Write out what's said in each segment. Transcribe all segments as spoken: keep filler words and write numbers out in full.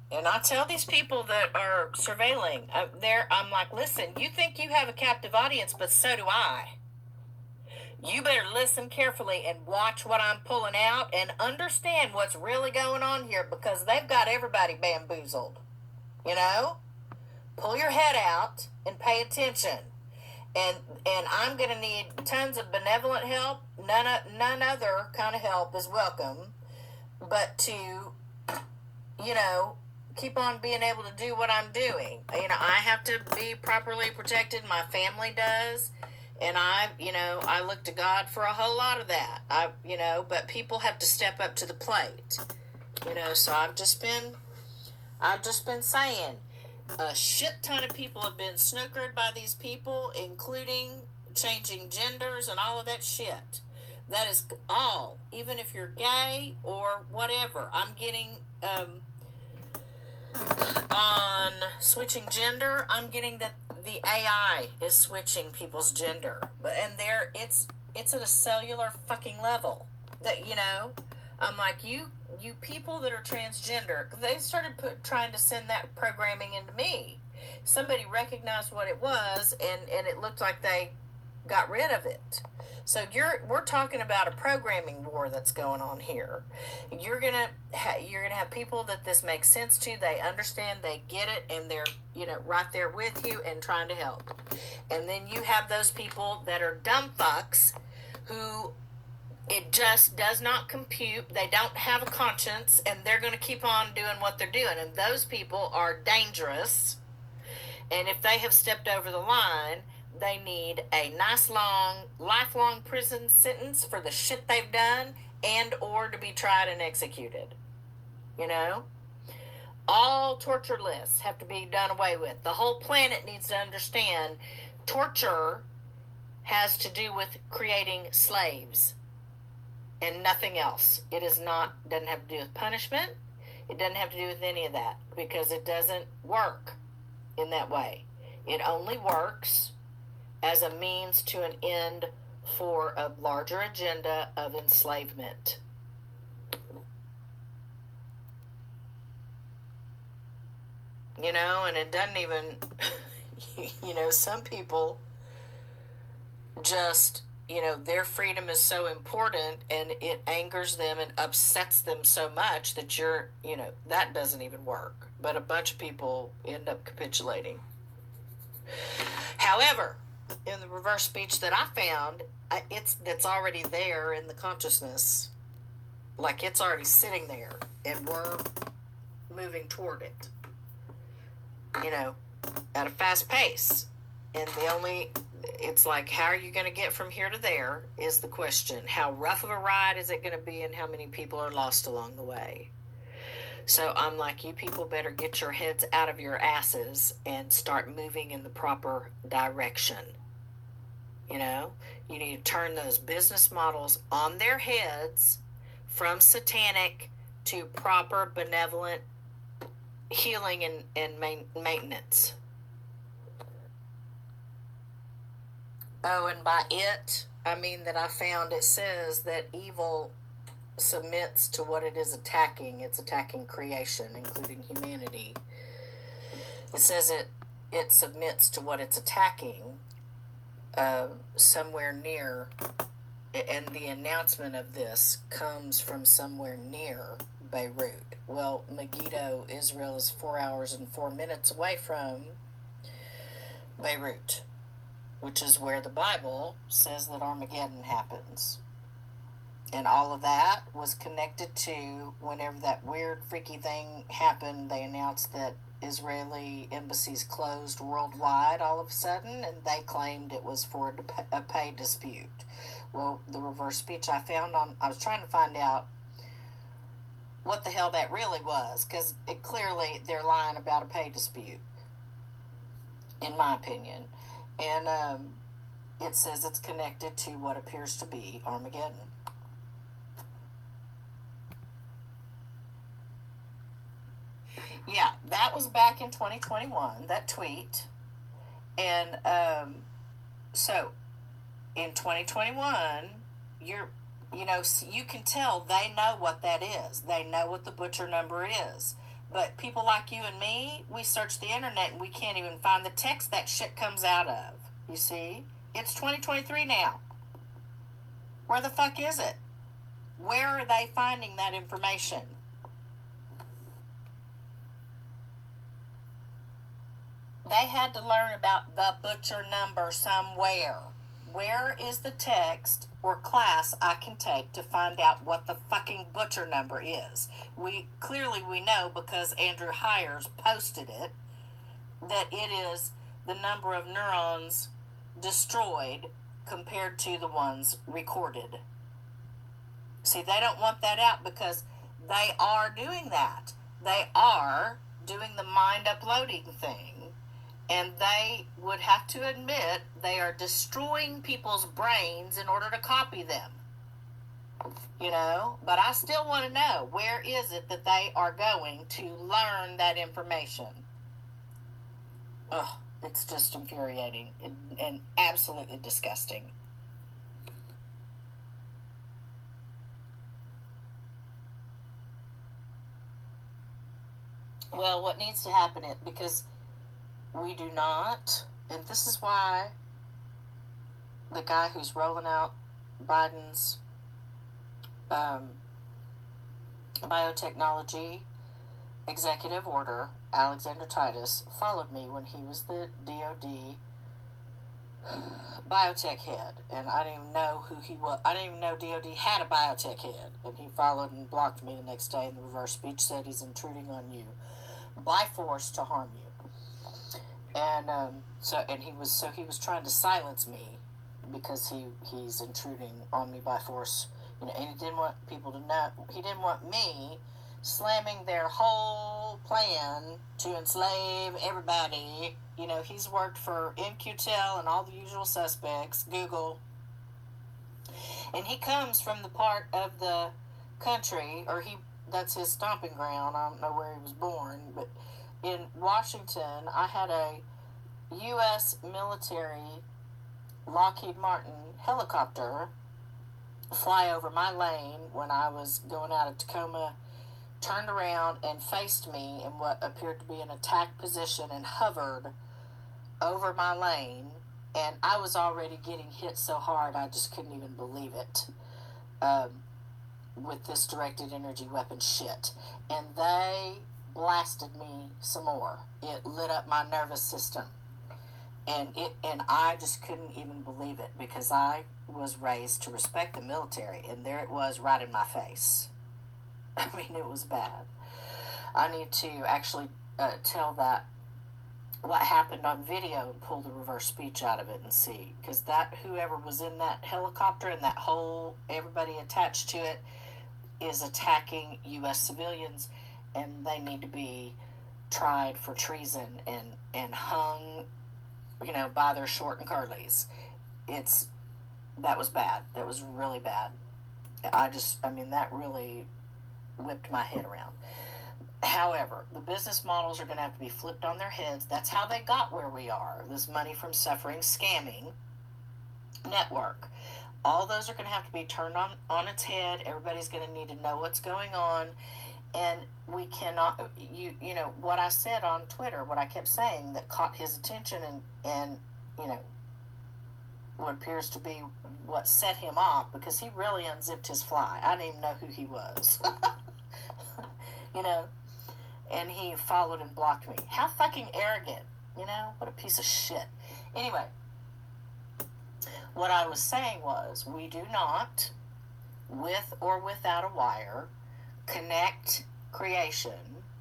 And I tell these people that are surveilling, uh, there, I'm like, listen, you think you have a captive audience, but so do I. You better listen carefully and watch what I'm pulling out and understand what's really going on here, because they've got everybody bamboozled. You know? Pull your head out and pay attention. And and I'm going to need tons of benevolent help. None, none other kind of help is welcome. But to, you know, keep on being able to do what I'm doing. You know, I have to be properly protected. My family does. And I, you know, I look to God for a whole lot of that. I, you know, but people have to step up to the plate. You know, so I've just been, I've just been saying, a shit ton of people have been snookered by these people, including changing genders and all of that shit. That is all. Even if you're gay or whatever, I'm getting um, on switching gender. I'm getting that the A I is switching people's gender, but and there it's it's at a cellular fucking level. That, you know, I'm like, you you people that are transgender, they started put, trying to send that programming into me. Somebody recognized what it was, and and it looked like they got rid of it. So you're we're talking about a programming war that's going on here. You're gonna ha, you're gonna have people that this makes sense to. They understand, they get it, and they're, you know, right there with you and trying to help. And then you have those people that are dumb fucks who it just does not compute. They don't have a conscience, and they're going to keep on doing what they're doing. And those people are dangerous. And if they have stepped over the line, they need a nice long, lifelong prison sentence for the shit they've done, and or to be tried and executed. You know? All torture lists have to be done away with. The whole planet needs to understand torture has to do with creating slaves and nothing else. It is not, doesn't have to do with punishment. It doesn't have to do with any of that, because it doesn't work in that way. It only works as a means to an end for a larger agenda of enslavement. You know, and it doesn't even, you know, some people just, you know, their freedom is so important and it angers them and upsets them so much that you're, you know, that doesn't even work. But a bunch of people end up capitulating. However, in the reverse speech that I found, it's that's already there in the consciousness. Like, it's already sitting there and we're moving toward it, you know, at a fast pace. And the only, it's like, how are you going to get from here to there is the question. How rough of a ride is it going to be, and how many people are lost along the way? So I'm like, you people better get your heads out of your asses and start moving in the proper direction. You know, you need to turn those business models on their heads, from satanic to proper benevolent healing and, and main, maintenance. Oh, and by it, I mean that I found it says that evil submits to what it is attacking. It's attacking creation, including humanity. It says it it submits to what it's attacking uh, somewhere near, and the announcement of this comes from somewhere near Beirut. Well, Megiddo, Israel, is four hours and four minutes away from Beirut, which is where the Bible says that Armageddon happens. And all of that was connected to whenever that weird, freaky thing happened. They announced that Israeli embassies closed worldwide all of a sudden, and they claimed it was for a pay dispute. Well, the reverse speech I found on, I was trying to find out what the hell that really was, because it clearly they're lying about a pay dispute, in my opinion. And um, it says it's connected to what appears to be Armageddon. Yeah, that was back in twenty twenty-one, that tweet. And um, so in twenty twenty-one, you're, you know, you can tell they know what that is. They know what the butcher number is. But people like you and me, we search the internet and we can't even find the text that shit comes out of. You see? It's twenty twenty-three now. Where the fuck is it? Where are they finding that information? They had to learn about the butcher number somewhere. Where is the text or class I can take to find out what the fucking butcher number is? We clearly we know because Andrew Hires posted it that it is the number of neurons destroyed compared to the ones recorded. See, they don't want that out because they are doing that. They are doing the mind uploading thing. And they would have to admit they are destroying people's brains in order to copy them. You know? But I still want to know, where is it that they are going to learn that information? Ugh, it's just infuriating and, and absolutely disgusting. Well, what needs to happen is, because we do not, and this is why the guy who's rolling out Biden's um, biotechnology executive order, Alexander Titus, followed me when he was the D O D biotech head, and I didn't even know who he was. I didn't even know D O D had a biotech head, and he followed and blocked me the next day, and the reverse speech said he's intruding on you by force to harm you. And um, so, and he was so he was trying to silence me because he he's intruding on me by force, you know. And he didn't want people to know. He didn't want me slamming their whole plan to enslave everybody. You know, he's worked for N Q T L and all the usual suspects, Google, and he comes from the part of the country, or he that's his stomping ground. I don't know where he was born, but in Washington, I had a U S military Lockheed Martin helicopter fly over my lane when I was going out of Tacoma, turned around and faced me in what appeared to be an attack position and hovered over my lane, and I was already getting hit so hard I just couldn't even believe it. Um, with this directed energy weapon shit. And they blasted me some more. It lit up my nervous system. And it and I just couldn't even believe it because I was raised to respect the military, and there it was right in my face. I mean, it was bad. I need to actually uh, tell that what happened on video and pull the reverse speech out of it and see, because that whoever was in that helicopter and that whole everybody attached to it is attacking U S civilians, and they need to be tried for treason and and hung, you know, by their short and curlies. It's that was bad. That was really bad. I just, I mean, that really whipped my head around. However, the business models are going to have to be flipped on their heads. That's how they got where we are. This money from suffering scamming network. All those are going to have to be turned on, on its head. Everybody's going to need to know what's going on. And we cannot, you you know, what I said on Twitter, what I kept saying that caught his attention and, and you know, what appears to be what set him off, because he really unzipped his fly. I didn't even know who he was. You know, and he followed and blocked me. How fucking arrogant, you know? What a piece of shit. Anyway, what I was saying was, we do not, with or without a wire, connect creation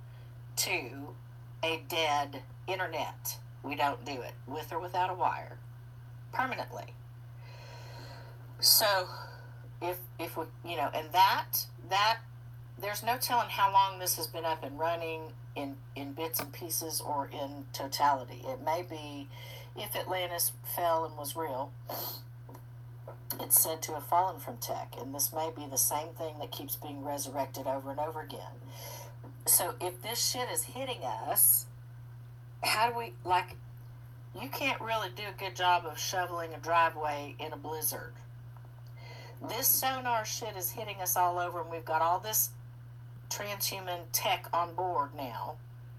to a dead internet. We don't do it, with or without a wire, permanently. So, if if we, you know, and that, that, there's no telling how long this has been up and running in, in bits and pieces or in totality. It may be, if Atlantis fell and was real, it's said to have fallen from tech, and this may be the same thing that keeps being resurrected over and over again. So if this shit is hitting us, how do we, like, you can't really do a good job of shoveling a driveway in a blizzard. This sonar shit is hitting us all over, and we've got all this transhuman tech on board now,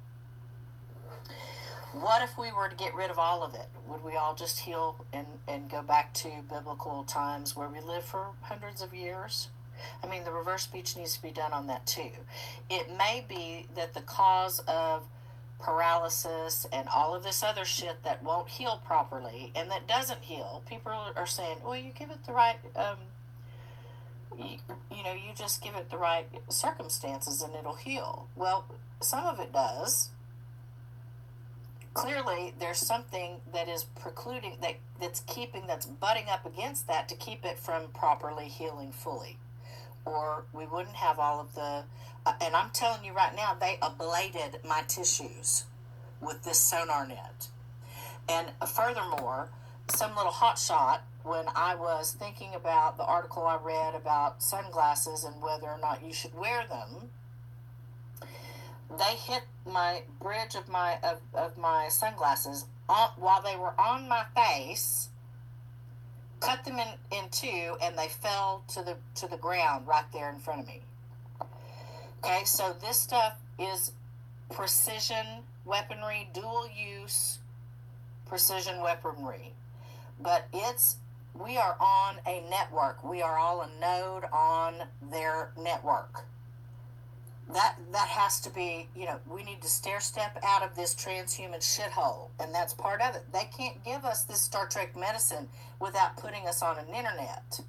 what if we were to get rid of all of it? Would we all just heal and, and go back to biblical times where we lived for hundreds of years? I mean, the reverse speech needs to be done on that too. It may be that the cause of paralysis and all of this other shit that won't heal properly and that doesn't heal, people are saying, well, you give it the right, um, you, you know, you just give it the right circumstances and it'll heal. Well, some of it does. Clearly, there's something that is precluding, that that's keeping, that's butting up against that to keep it from properly healing fully. Or we wouldn't have all of the, uh, and I'm telling you right now, they ablated my tissues with this sonar net. And uh, furthermore, some little hotshot, when I was thinking about the article I read about sunglasses and whether or not you should wear them, they hit my bridge of my of, of my sunglasses on, while they were on my face, cut them in, in two, and they fell to the to the ground right there in front of me. Okay, so this stuff is precision weaponry, dual use precision weaponry. But it's we are on a network. We are all a node on their network. That that has to be, you know, we need to stair step out of this transhuman shithole, and that's part of it. They can't give us this Star Trek medicine without putting us on an internet.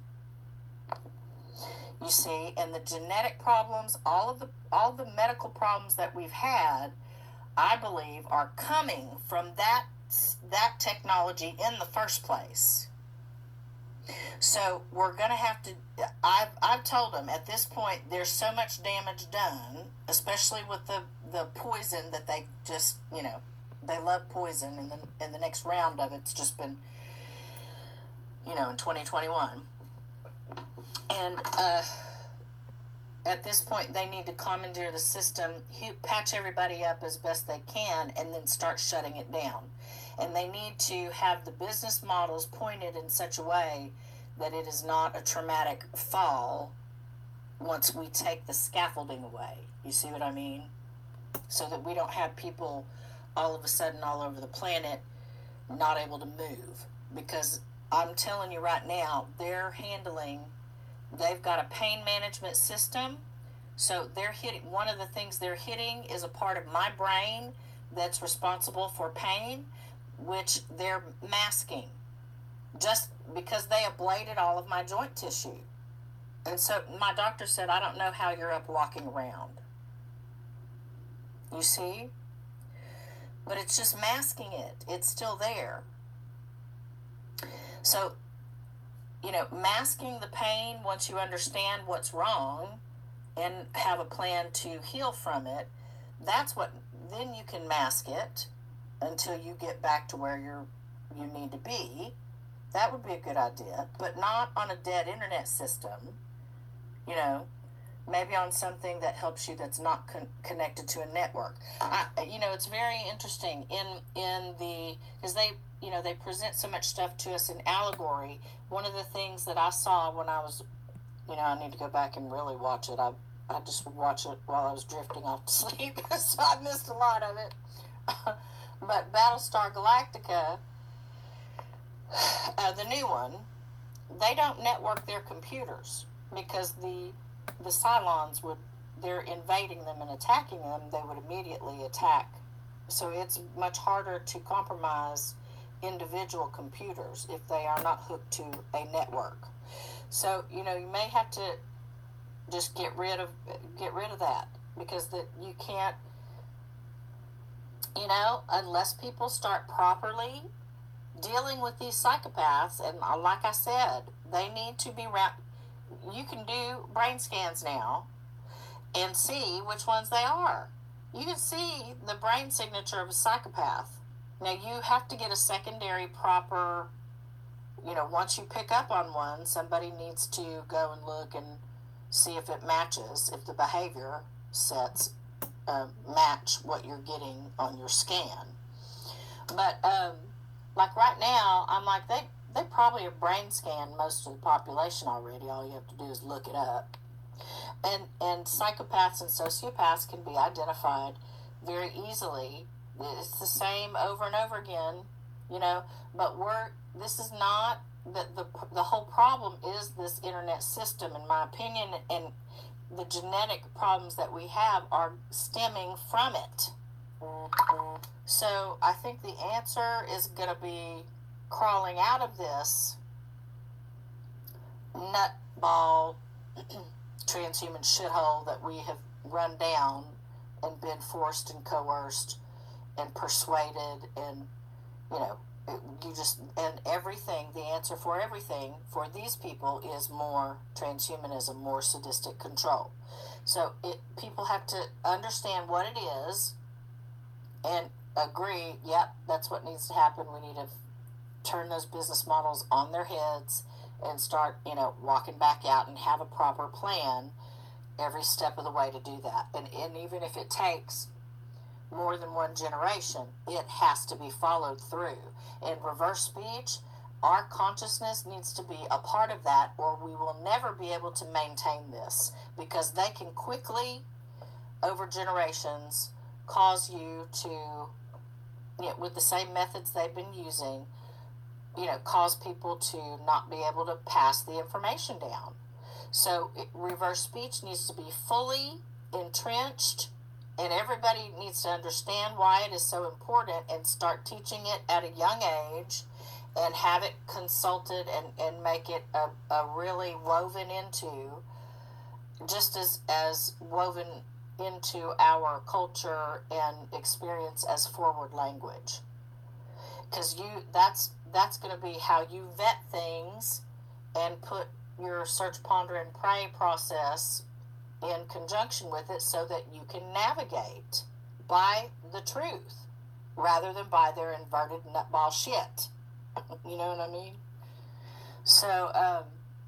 You see, and the genetic problems, all of the all the medical problems that we've had, I believe, are coming from that that technology in the first place. So we're going to have to, I've, I've told them at this point, there's so much damage done, especially with the, the poison that they just, you know, they love poison, and then in the next round of it's just been, you know, in twenty twenty-one. And uh, at this point, they need to commandeer the system, patch everybody up as best they can, and then start shutting it down. And they need to have the business models pointed in such a way that it is not a traumatic fall once we take the scaffolding away. You see what I mean? So that we don't have people all of a sudden all over the planet not able to move. Because I'm telling you right now, they're handling, they've got a pain management system. So they're hitting, one of the things they're hitting is a part of my brain that's responsible for pain, which they're masking just because they ablated all of my joint tissue. And so my doctor said, I don't know how you're up walking around. You see? But it's just masking it. It's still there. So, you know, masking the pain once you understand what's wrong and have a plan to heal from it, that's what, then you can mask it until you get back to where you're you need to be. That would be a good idea, but not on a dead internet system. You know, maybe on something that helps you that's not con- connected to a network. I, you know, it's very interesting in in the because they you know they present so much stuff to us in allegory. One of the things that I saw when I was, you know, I need to go back and really watch it. I I just would watch it while I was drifting off to sleep, so I missed a lot of it. But Battlestar Galactica, uh, the new one, they don't network their computers because the the Cylons would, they're invading them and attacking them, they would immediately attack. So it's much harder to compromise individual computers if they are not hooked to a network. So, you know, you may have to just get rid of get rid of that because that you can't, you know, unless people start properly dealing with these psychopaths. And like I said, they need to be wrapped. You can do brain scans now and see which ones they are. You can see the brain signature of a psychopath. Now, you have to get a secondary proper, you know, once you pick up on one, somebody needs to go and look and see if it matches, if the behavior sets uh, match what you're getting on your scan. But, um, like right now, I'm like, they, they probably have brain scanned most of the population already. All you have to do is look it up. And and psychopaths and sociopaths can be identified very easily. It's the same over and over again, you know. But we're this is not the the the whole problem is this internet system, in my opinion, and the genetic problems that we have are stemming from it. So I think the answer is going to be crawling out of this nutball transhuman shithole that we have run down and been forced and coerced and persuaded, and you know, you just and everything. The answer for everything for these people is more transhumanism, more sadistic control. So it people have to understand what it is and agree. Yep, that's what needs to happen. We need to turn those business models on their heads and start, you know, walking back out and have a proper plan every step of the way to do that. And, and even if it takes more than one generation, it has to be followed through. In reverse speech, our consciousness needs to be a part of that, or we will never be able to maintain this, because they can quickly, over generations, cause you to, you know, with the same methods they've been using, you know, cause people to not be able to pass the information down. So it, reverse speech needs to be fully entrenched, and everybody needs to understand why it is so important and start teaching it at a young age and have it consulted and, and make it a, a really woven into, just as, as woven into our culture and experience as forward language. Because you that's that's going to be how you vet things and put your search, ponder, and pray process in conjunction with it, so that you can navigate by the truth rather than by their inverted nutball shit. You know what I mean? So um,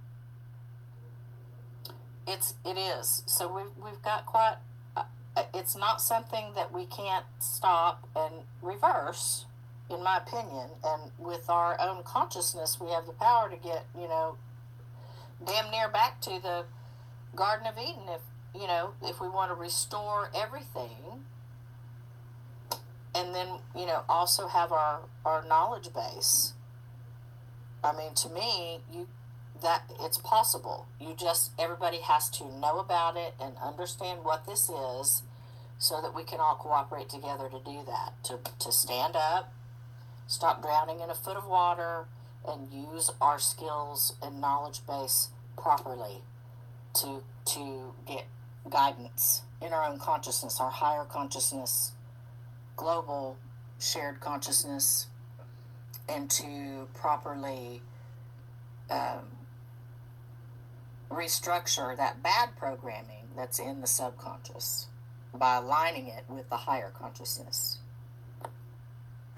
it's it is. So we've we've got quite. Uh, it's not something that we can't stop and reverse, in my opinion. And with our own consciousness, we have the power to get, you know, damn near back to the Garden of Eden, if, you know, if we want to restore everything, and then, you know, also have our, our knowledge base. I mean, to me, you that it's possible. You just, everybody has to know about it and understand what this is, so that we can all cooperate together to do that, to, to stand up, stop drowning in a foot of water, and use our skills and knowledge base properly to to get guidance in our own consciousness, our higher consciousness, global shared consciousness, and to properly um, restructure that bad programming that's in the subconscious by aligning it with the higher consciousness.